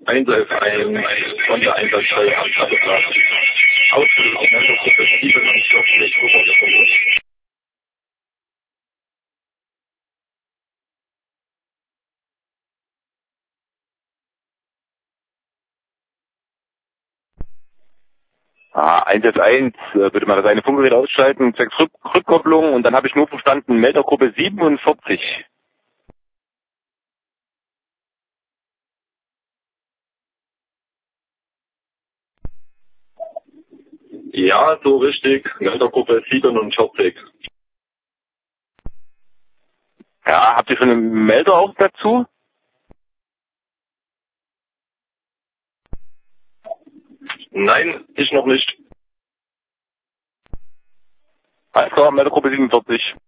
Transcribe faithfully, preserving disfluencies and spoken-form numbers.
Einsatz ein von der Einsatzstelle am Stadtplatz. Ausbildung auf Meldergruppe siebenundvierzig. Ah, Einsatz eins, äh, bitte mal das eine Funkgerät ausschalten, zwecks Rück Rückkopplung und dann habe ich nur verstanden, Meldergruppe siebenundvierzig. Ja, so richtig. Meldergruppe siebenundvierzig. Ja, habt ihr schon einen Melder auch dazu? Nein, ich noch nicht. Alles klar, Meldergruppe siebenundvierzig.